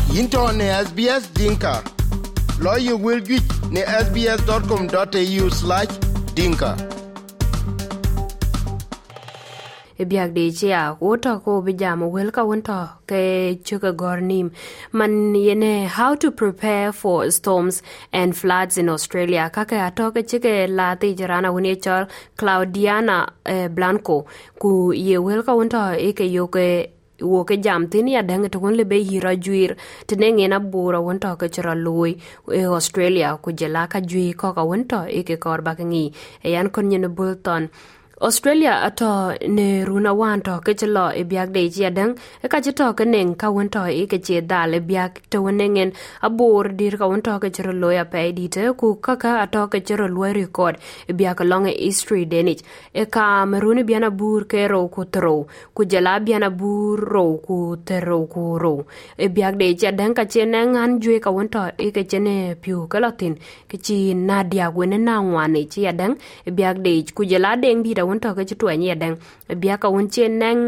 Into ne SBS Dinka. Lawyer will get ne sbs.com.au/dinka. Biag de chia wota ko bijamo welka wonta ke chuka gornim man yene how to prepare for storms and floods in Australia kaka atoke chike lati jirana woni chol Claudiana Blanco ku ye welka wonta eke yoke woke jam tini ya dange to le be hira juir tenenge na bura wonta ke chira loy Australia ku jela ka jui ko ka wonta eke korba ngi yan kon nyene Bolton Australia ato ne runa wanto ke chelo e biag de ji adang e ka chito ke nen ka wonto e ke che dal e biag to wonengen abor dir ka wonto ke chero loya pe dite ku kaka ato ke chero loy record e biag long e history denich e ka meruni biana bur ke ro ku tro ku jela biana bur ro ku tro ku ro e biag de ji adang ka chenen an jwe ka wonto e ke chene piu ka latin ke chi nadia wene na wane chi adang e biag de ku jela deng di wonto ke chitwa nyi dang bia ka wonche nang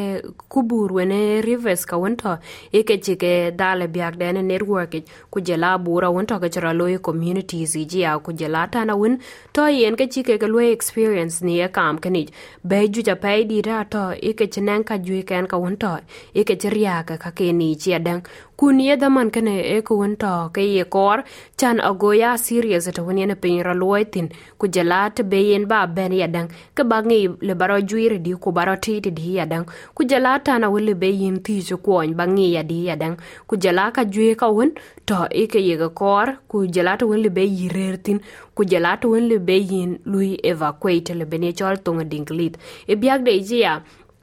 kubur wene rivers ka wonto e ke chike dale biak dane network ku jela bura wonto ke chira loy communities ji ya ku jela tana won to yen ke chike ke loy experience ni e kam kenij be ju ja pai di ra to e ke chinang ka ju ken ka wonto e ke chiria ka ke ni ji dang kunie daman kene e ko wonto ke ye kor chan agoya serious to woni ne pin ra loitin ku jela te be yen ba ben ya dang ke bangi le baro juire di ku baro ti di ya dang ku jela ta na wele be yin ti ju kwon bangi ya di ya dang ku jela ka juye ka won to e ke ye kor ku jela to wele be yirertin ku jela to wele be yin lui evacuate le bene chol tonga dinglit e biag de ya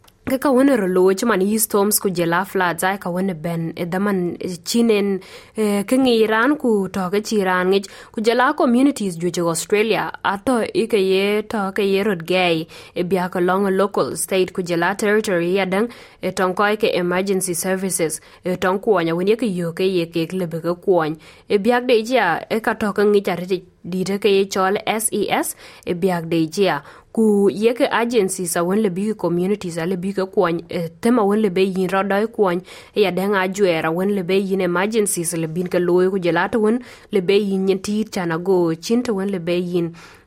ka wona rolo chman storms ku jela floods ai ka wona ben daman chinen kengi Iran ku to ke chiran ngi ku jela communities ju Australia ato ike ye to ke ye rod gay e bia ka long local state ku jela territory yadang e ton ko ke emergency services e ton ko nya woni ke yo ke ye ke lebe ke kwon e bia de ja e ka to ke ngi charity di te ke chol SES e biag de ja ku yeke agencies a won le big communities a le big kwon tema won le be yin rodai kwon ya denga juera won le be yin emergencies le bin ke loy ku jelata won le be yin ti chana go chinta won le be yin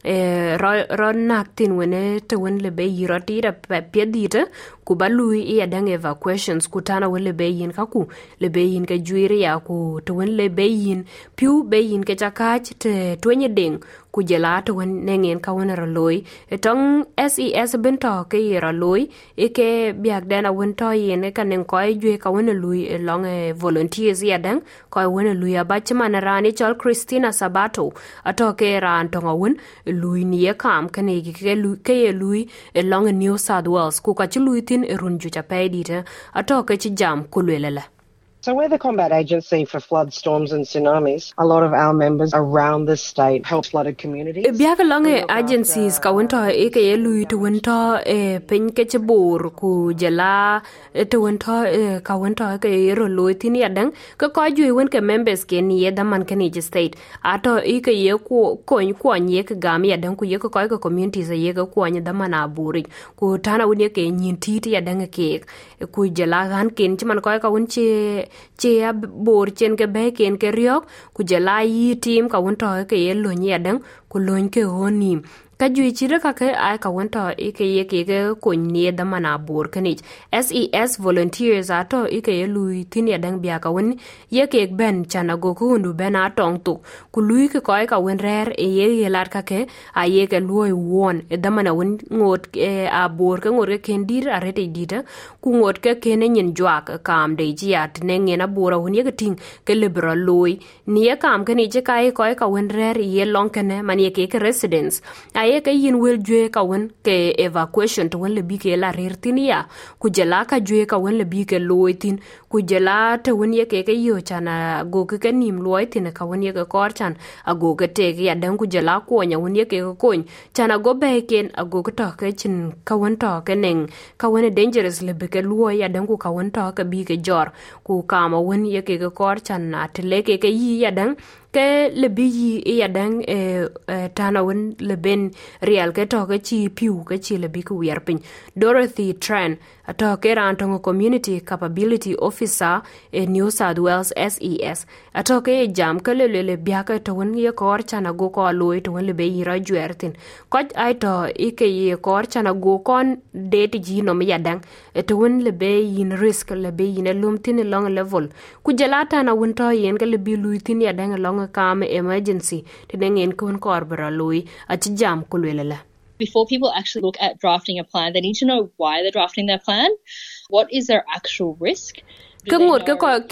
ro naktin wene te won le be yiro tira pedita ku balui ya denga evacuations ku tana won le be yin kaku le be yin ke juira ya ku te won le be yin piu be yin ke chakach te twenye ding ku jelata won nengen ka won ro loy etong SES bento ke ro loy e ke biag dana won to yen ka nen ko jwe ka won lui long volunteers ya dang ko won lui abachman rani chol Christina Sabato ato ke ran to won lui ni kam kane ke lui long New South Wales ku ka lui tin runju cha pedita ato ke jam kulwelela. So we're the Combat Agency for Floods, Storms and Tsunamis. A lot of our members around the state help flooded communities. Biaga long agencies ka wonto e ke lui to wonto pen ke chbor ku jela to wonto ka wonto ke ro lui tin yadang ko ko ju won ke members ke ni da man ke ni state ato e ke ye ku ko nye ke gam yadang ku ye ko ko communities ye ko ko da man aburi ku tana woni ke nyin titi yadang ke ku jela gan ken man ko ka won che bor chen ke be ken ke riok ku jela yi team ka won to ke ye lo nyedang ku lon ke honim ka ju chira ka ke ai ka won to e ke ye ke ko ni da mana bor kanich SES volunteers ato e ke ye lui tin ya dang bia ka won ye ke ben chana go ku ndu ben atong tu ku lui ke ko ka won rer e ye lar ka ke a ye ke lui won e da mana won ngot a bor ke ngor ke kendir arete dita ku ngot ke kene nyin jwak kam de ji at ne ngena bora won ye ke ting ke liberal lui ni ye kam ke ni je kai ko ka won rer ye long kene man ye ke residents ye ke yin wel jwe ka won ke evacuation to won le bi ke la rirtinia ku jela ka jwe ka won le bi ke loitin ku jela te won ye ke yo chana go ke nim loitin ka won ye ke kor chan a go ke te ya dan ku jela ko nya won ye ke ko chana go be ken a go ke to ke chin ka won to ke nen ka won dangerous le bi ke luo ya dan ku ka won to ke bi ke jor ku ka ma won ye ke kor chan na te le ke yi ya dan ke le bi yi ya dang tana wen le ben real ke to ke chi piu ke chi le bi ku yer pin Dorothy Tran ato ke ran to community capability officer New South Wales SES ato ke jam ke le bia ke to wen ye kor chana go ko loy to wen le be yira juertin ko ai to ike ye kor chana go kon date ji no mi ya dang to wen le be yin risk le be yin lumtin long level ku jelata na wen to yen ke le bi luitin ya dang long kam emergency tidengin kun korbara lui ati jam kulwelela. Before people actually look at drafting a plan, they need to know why they're drafting their plan. What is their actual risk? Kangur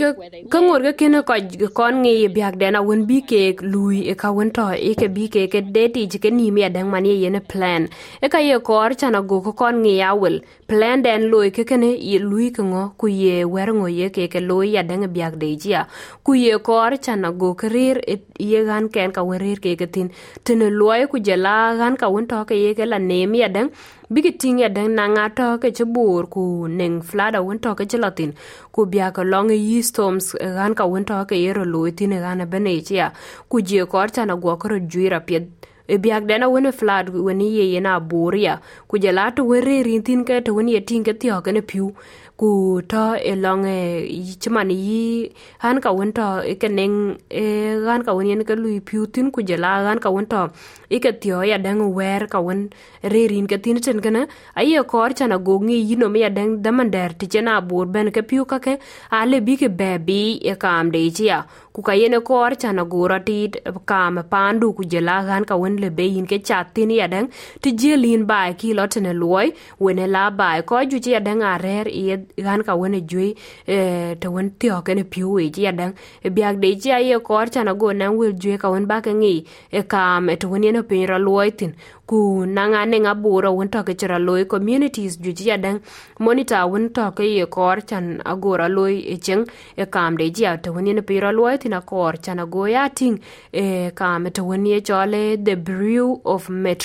ke kina ko kon ngi biak dena won bi ke lui e ka won to e ke bi ke date ji ke ni mi adang mani yene plan e ka ye kor chana go ko kon ngi awel plan den lui ke kene ye lui ko ngo ku ye wer ngo ye ke lui ya dang biak de jia ku ye kor chana go krir ye gan ken ka werir ke tin lui ku jela gan ka won to ke ye ke la ne mi adang bigiting ya dang na ngato ke chbur ku ning flada won to ke latin ku bia ka long yi storms gan ka won to ke yero loitin gan bene chia ku je ko chana go ko juira pie e biak dena won flood when ye na boria ku je la to were rintin ke to won ye tin ke tio ke ne piu ku to e long chimani yi han ka won to e ke ning gan ka won yen ke lui piu tin ku je la gan ka won to e ke tio ya dang wer ka won rerin ke tin ten kana aye kor chana go ngi yino me ya dang damander ti chena bor ben ke piu ka ke ale bi ke bebi e kam de chia ku ka yene kor chana go ratit kam pandu ku je la gan ka won le be yin ke chatin ya dang ti jelin ba ki lotene loy wene la ba ko ju ya dang arer e gan ka wone jui te won tio ke ne piu e ji adang e biak de ji aye kor chana go nan wil jui ka won ba ke ngi e kam e to won ne pe ra loitin ku nanga ne ngaburo won to ke chira loy communities ju ji adang monitor won to ke ye kor chan agora loy e cheng e kam de ji to won ne pe ra loitin a kor chana go ya ting e kam to won ye chole the Bureau of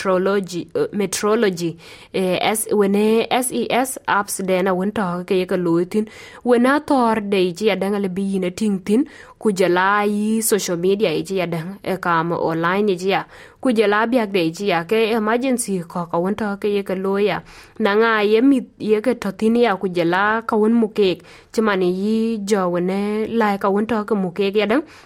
Meteorology as when SES apps dena won to ke ye ka loitin wena tor de ji adang le bi ne ting tin ku jala yi social media ji adang e kam online ji ya ku jala biak de ji ya ke emergency ko ka won to ke ye ka loya nanga ye mi ye ke totin ya ku jala ka won mukek chimani yi jo wene lai ka won to ka mukek ya dang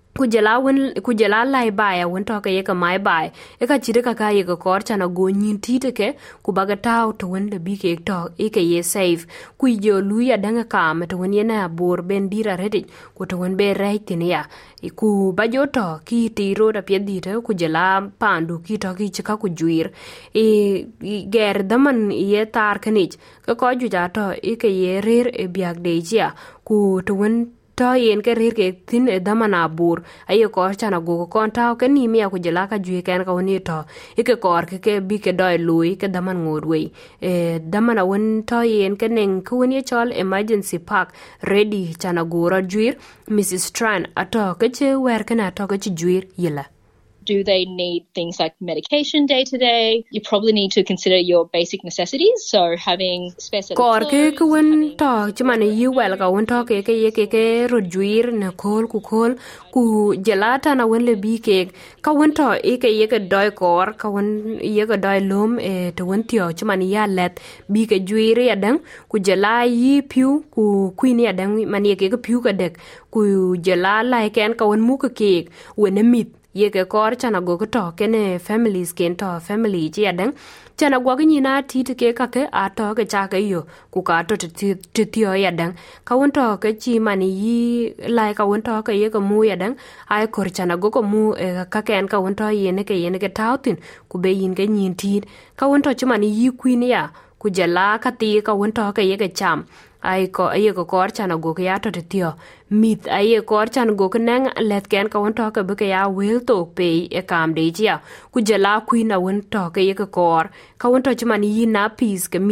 kujela lai baya won to ke ka mai bai e ka chire ka ye ka kor chana go nyin tite ke ku baga taw to won de bi ke to e ke ye save ku jo lu ya danga kam to won ye na bor ben dira redi ku to won be right ne ya ku ba jo to ki tiro da pie dite ku jela pandu ki to ki chika ku juir e ger daman ye tar kanich ka ko ju ja to e ke ye rer e biak de jia ku to won to yen ke rir ke tin e damana bur ayo ko chana go kon taw ke ni mi ku jela ka ju ken ka woni to e ke kor ke bi ke doi lui ke daman ngorwe e damana won to yen ke nen ku woni chol emergency park ready chana go ra juir Mrs Tran ato ke che wer kana to ke juir yela. Do they need things like medication day to day? You probably need to consider your basic necessities. So having spare set of kor clothes, ke won to chimane yi wel ka won to ke ye rojuir na kol ku jelata na won le bi ke ka won to e ke ye ke doi kor ka won ye ke doi lom e to won tio chimane ya let bi ke juire ya dang ku jela yi piu ku queen ya dang mani ke piu ka dek ku jela lai ken ka won mu ke won mit ye ke kor chana go to kene families ken to family ji adang chana go ni na ti ke ka ke a to ke cha ke yo ku ka to ti tio ya dang ka won to ke chi mani yi lai ka won to ke ye ko mu ya dang ai kor chana go ko mu ka ken ka won to ye ne ke tautin ku be yin ke nyin ti ka won to chi mani yi queen ya ku jala ka ti ka won to ke ye ke cham ai ko aye ko kor chana go ke ya to tio mit aye kor chan go ke nang let ken ka won to ke be ke ya wel to pe e kam de jia ku jala queen a won to ke ye ko kor ka won to chimani yi na peace ke mit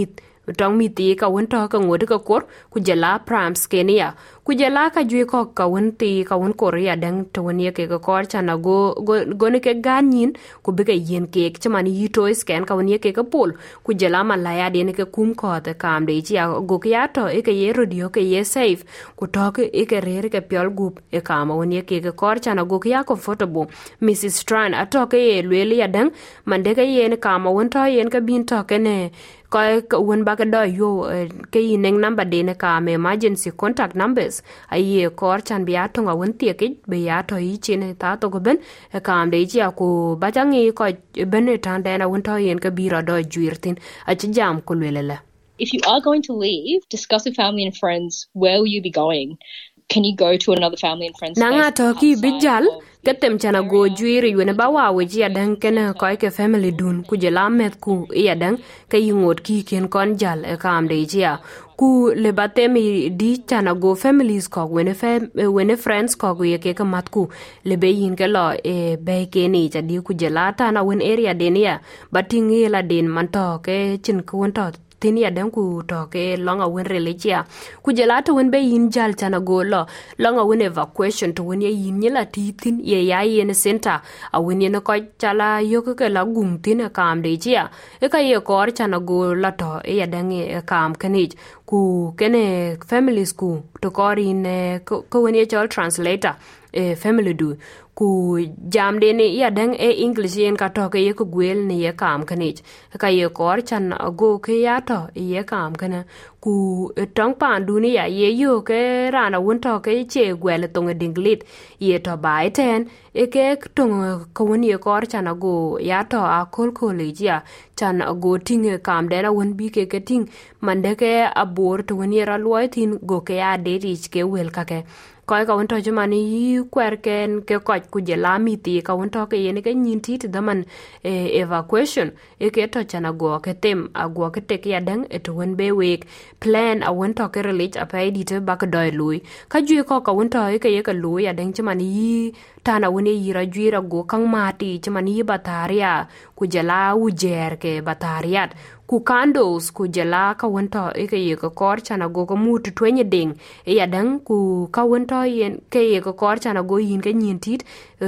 tong mi ti ka won to ka ngod ka kor ku jala prams Kenya ku jala ka jwe ko ka won ti ka won Korea dang to won ye ke ka kor chana go ne ke ganin ku be ka yen ke chman yi to scan ka won ye ke ka pol ku jala malaya de ne ke kum ko ta kam de ji go kya to e ke ye radio ke ye safe ku to ke e ke re ke pyol gup e ka ma won ye ke ka kor chana go kya comfortable Mrs Tran ato ke ye lweli ya dang mande ke ye ne ka ma won to yen ka bin to ke ne ko won ba ka do yo ke yin number de ne ka me emergency contact numbers aye kor chan bi ato nga won tie ke be ya to yi chin ta to go ben ka am de ji ko ba jangi ko ben tan de na won to yen ka bi ro do juirtin a chi jam ko lelele. If you are going to leave, discuss with family and friends where will you be going. Can you go to another family and friends? Nanga toki bijal ketem chana go juiri wene bawa weji adang kena koi ke family dun kujela met ku iadang ke yungot ki ken kon jal e kam de jia ku le batemi di chana go families ko wene friends ko ye ke kamat ku le be yin ke lo e be ke ni ja di kujela ta na wen area denia batingi la den man to ke chin ku won to tini adan ku to ke longa wen religia ku jelata wen be yin jal chana go lo longa wen evacuation to wen ye yin yela titin ye ya yen center a wen ye no ko chala yo ke la gum tin kam de jia e ka ye kor chana go la to e adan e kam kanij ku kene families ku to korin ko wen ye chol translator family du ku jam de ne ya dang e English yen ka to ke ye ku gwel ne ye kam kanich ka ye kor chan go ke ya to ye kam kana ku tong pan dunia ye yo ke rana won to ke che gwel tong dinglit ye to bai ten e ke tong ko won ye kor chan go ya to a kol ja chan go ting kam de na won bi ke ting mande ke abor to won ye ra loitin go ke ya de rich ke wel ka ke koi ka won to jmani yi kwer ken ke ko ku je la mi ti ka won to ke yen ke nyin ti da man evacuation e ke to chana go ke tem a go ke te ke dang e to won be week plan a won to ke relate a pa di te ba ka doi lui ka ju ko ka won to ke ye ka lui ya dang jmani yi tana won yi ra ju ra go kang ma ti jmani bataria ku je la u jer ke batariat ku candles ku jela ka wonto e ke ye ko kor chana go ko mut twenye ding e ya dang ku ka wonto yen ke ye ko kor chana go yin ke nyin tit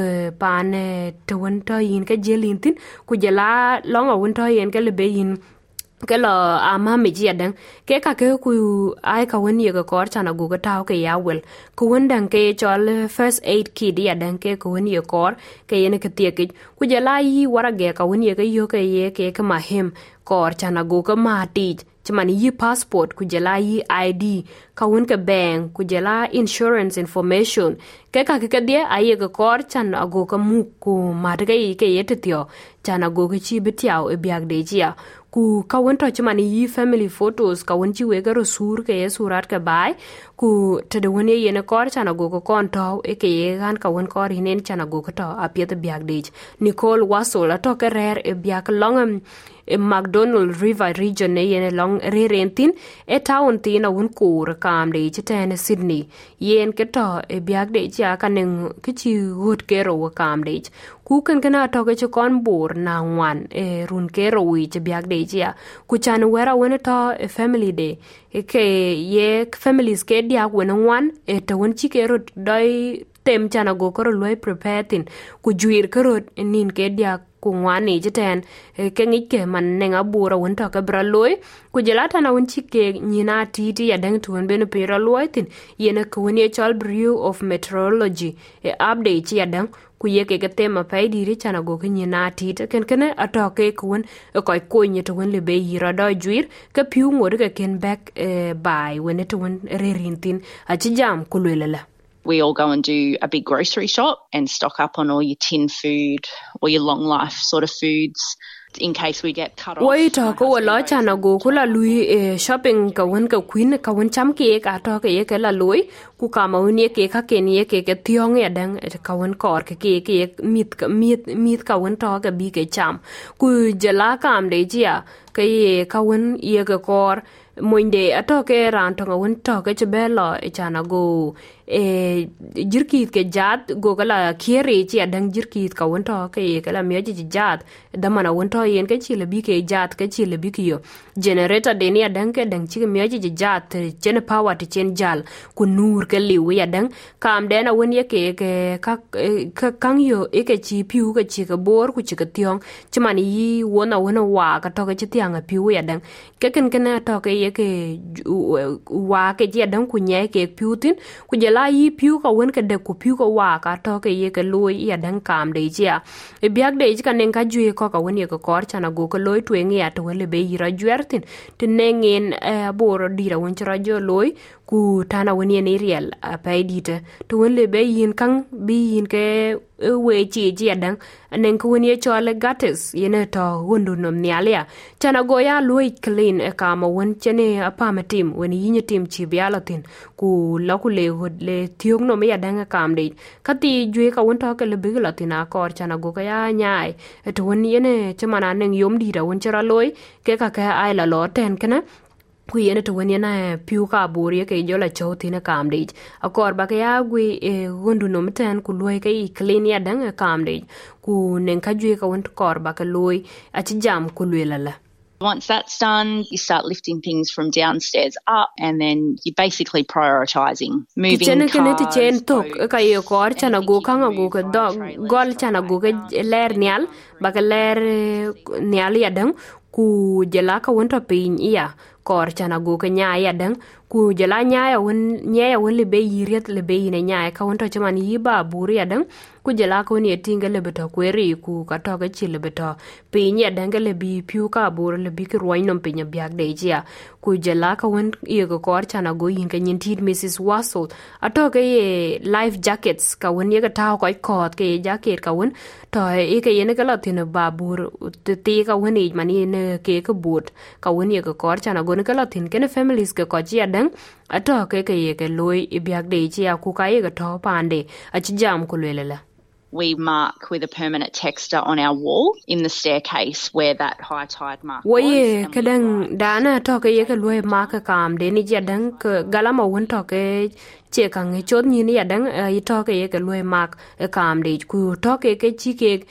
pan to wonto yin ke jelin tin ku jela longa wonto yen ke le be yin ke lo ama me ji adang ke ka ke ku ai ka won ye ko kor chana go ka taw ke ya wel ku wondang ke chol first aid kit ya dang ke ku won ye kor ke yen ke tie ke ku jela yi wara ge ka won ye ke yo ke ye ke ma hem kor chana go ka ma ti chmani yi passport ku jela yi ID ka won ke bank ku jela insurance information ke ka ke dia aye ko kor chan ago ka mu ku ma de ke ye tio chana go ke chi bitiao e biag de jia ku ka won to chmani yi family photos ka won chi we ga sur ke ye surat ke bai ku te de won ye ne kor chana go ko kon to e ke ye gan ka won kor hinen chana go ka to apie te biag de Nicole Wasol to ke rer e biag longam McDonald River region ne yen long rentin e town tin a won kur kam de chiten Sydney yen ke to e biag de ja kanen kichi gut ke ro kam de ku kan kana to ke kon bor na wan e run ke ro wi che biag de ja ku chan wera won to e family de e ke ye families ke dia won wan e to won chi ke ro doi tem chana go ko lo prepare tin ku juir ko nin ke dia ku ngwani jiten ke ngike man nenga bura won to ka bra loy ku jelata na won chike nyina titi ya dang tuon beno pera loitin yene ko woni chal Bureau of Meteorology e update ya dang ku ye ke tema pai diri chana go ke nyina titi ken kene atoke ku won ko ko nyi to won le be yira do juir ke piu ngor ke ken back by when it won rerintin a jam ku lelala. We all go and do a big grocery shop and stock up on all your tin food or your long life sort of foods in case we get cut off. Wai to ko lo chana go kula lui shopping ka won ka queen ka won cham ke ka to ke ke la lui ku ka ma unie ke ka ke nie ke tiong ya dang ka won kor ke mit ka won to ka bi ke cham ku jela kam de jia ke ye ka won ye ka kor monde atoke ran to won to ke belo e chana go jirkit ke jat go kala kiere chi adang jirkit ka wonto ke kala mioji jat damana wonto yen ke chi lebi ke jat ke chi lebi kiyo generator de ni adang ke dang chi mioji jat chen power ti chen jal ku nur ke liwi adang kam den a won ye ke ka kang yo e ke chi piu ke chi ka bor ku chi ka tiong chimani yi wona wa ka to ke chi tiang a piu ya dang ke ken to ke ye ke wa ke ji dang ku nye ke piu tin ku je la yi piu ka won ke de ku piu ka wa ka to ke ye ke loy ya dang kam de ji a e biak de ji ka nen ka ju ko ka won ye ko kor chana go ko loy tu ngi ya to le be yira juertin tin nengen bor dira won chra jo loy ku tana won ye ne riel a pe dite to won le be yin kang bi yin ke we chi ji dang nen ku won ye chole gates yene to wondu nom nyalia chana go ya loy clean e ka ma won chene apa ma tim won yin tim chi bialatin ku la ku le tiong no me ya dang kam de kati jwe ka won to ke le bi latina kor chana go ka ya nyai to won yene chama nen yom di da won chara loy ke ka ai la lo ten kana ku yene to wani na piu ka bori ke jola choti na kam de akor ba ya gwi gundu no meten ku loy ke clean ya dang kam de ku nen ka jwe ka won kor ba ka loy a ci jam ku lwelala. Once that's done, you start lifting things from downstairs up, and then you're basically prioritising moving cars. Chen tok ka yo kor chana go kanga go ka gol chana go ka ler nyal ba ka ler nyal ya dang ku jela ka won to pin iya kor chana go ka nya ya dang ku jela nya ya won le be yiret le be ne nya ka won to chaman yi ba buri ya dang ku jela ko ne tinga le beto kweri ku ka to ka chi le beto pin ya dang le bi piu ka bur le bi ki roi nom pin ya biak de jia ku jela ka won ye ko kor chana go yin ka nyin tit Mrs. Wassel ato ke ye life jackets ka won ye ka ta ko kot ke jacket ka won to e ke ye ne ka la tin ba bur ti ka won e mani ne ke ka bot ka won ye ka kor chana go ne ka la tin ke ne families ke ko ji adang ato ke ye ke loy e biak de jia ku ka ye ka to pande a chi jam ku lelela. We mark with a permanent texter on our wall in the staircase where that high tide mark was. Waye kadang dana to ke ye ke loy mark kam de ni jadang ke galama won to ke che kang e chod ni ya dang I to ke ye ke loy mark kam de ku to ke chi ke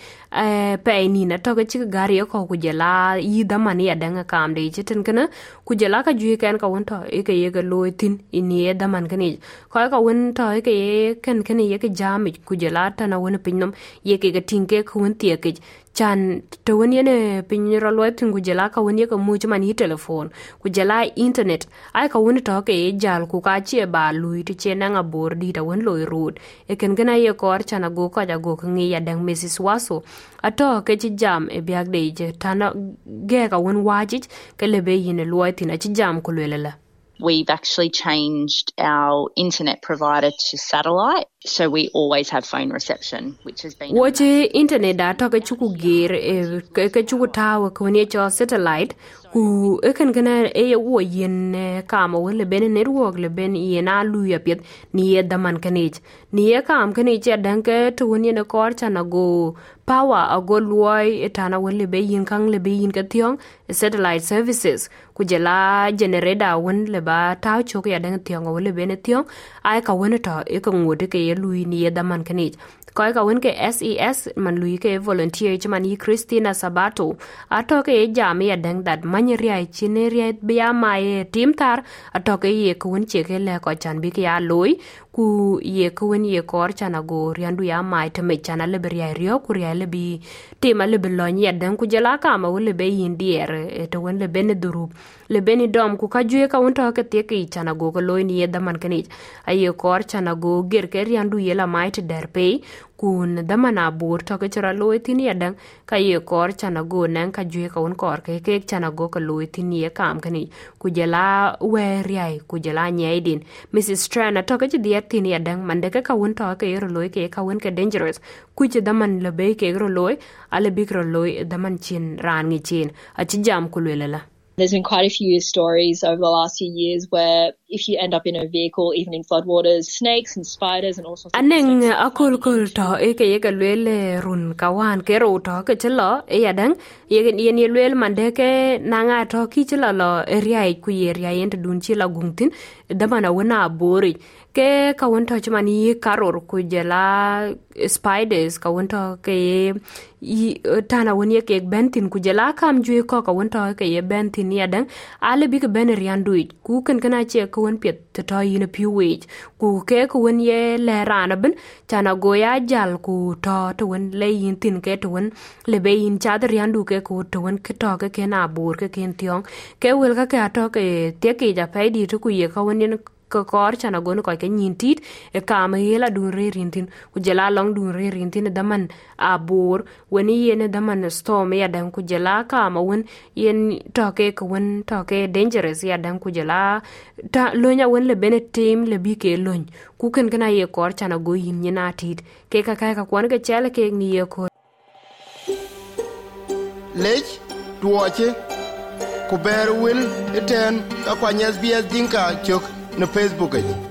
pe ni na to ke chi gari ko ku jela yi da mani ya dang kam de chitin kana ku jela ka ju ken ka won to e ke ye ke loy tin ini ye da man kani ko ka won to ke ye ken ye ke jam ku jela ta na won pinom ye ke tinke ku won tie ke chan to won ye pinro lo tin ku jela ka won ye ka mu man hi telephone ku jela internet ai ka won to ke jal ku ka che ba lui ti che na nga bor di da won loy road e ken gana ye kor chana go ka ja go ngi ya dang Mrs. Waso ato ke chi jam e biak de je tana ge ka won waji ke le be yin lo tin a chi jam ku lela. We've actually changed our internet provider to satellite, so we always have phone reception, which has been... Wache internet data ka chuku gear ka chuku tawa ka wani cho satellite ku ekan gana wo yen kama wale ben network le ben yena luya piet ni ye daman kanich ni ye kam kanich ya danke to wani na kor chana go power a go luoi etana wale be yin kang le be yin ka tiong satellite services ku jela generator won le ba taw chok ya dang tiong wale ben tiong ai ka wani ta e ka ngode ke ye lui ni ye daman kanich koi ka won ke SES man lui ke volunteer chmani Christina Sabato ato ke jam ya dang that manyeria chineria bia mai tim tar ato ke ye ko won che ke le ko chan bi ke ya loy ku ye ko won ye kor chana go riandu ya mai te me chana le beria rio ku ria le bi tema le be lon ya dang ku jela ka ma le be indier to won le ben duru le ben dom ku ka jue ka won to ke te ke chana go ko loy ni ye daman kanich aye kor chana go ger ke riandu ye la mai te der pe kun damana bur to ke chara loy tin ya dang ka ye kor chana go nan ka jue ka won kor ke chana go ka loy tin ye kam kani ku jela we riai ku jela nyai din Mrs. Strana to ke di tin ya dang mande ka won to ke ro loy ke ka won ke dangerous ku je daman le be ke ro loy ale big ro loy daman chin ran ngi chin a chi jam ku lela. There's been quite a few stories over the last few years where if you end up in a vehicle, even in floodwaters, snakes and spiders and all sorts of things. Aneng akul to eke lwele run kawan ke ro to ke chelo e yadang ye lwele mande ke nanga to ki chelo lo area ku area yent dun chi la gungtin damana wana bori ke ka wonto chmani karor ku jela spiders ka wonto ke tana woni ke bentin ku jela kam ju ko ka wonto ke ye bentin ya dan ale bi ke ben riandu ku kan kana che ko won pet to yin piwe ku ke ko won ye le rana ben tana goya jal ku to won le yin tin ke to won le be yin cha riandu ke ku to won ke to ke na bur ke ken tiong ke wel ka ka to ke te ke ja pe di to ku ye ka won ko kor chana gon ko ke nyintit e kam hela dun re rintin ku jela long dun re rintin daman abur weni yene daman storm ya dan ku jela kama won yen toke ko won toke dangerous ya dan ku jela ta lonya won le benetim le bi ke lony ku ken kana ye kor chana go yin nyina tit ke ka ka kwan ke chele ke ni ye ko lech tuoche ku ber wil eten ka kwanyes bias dinka chok na Facebook.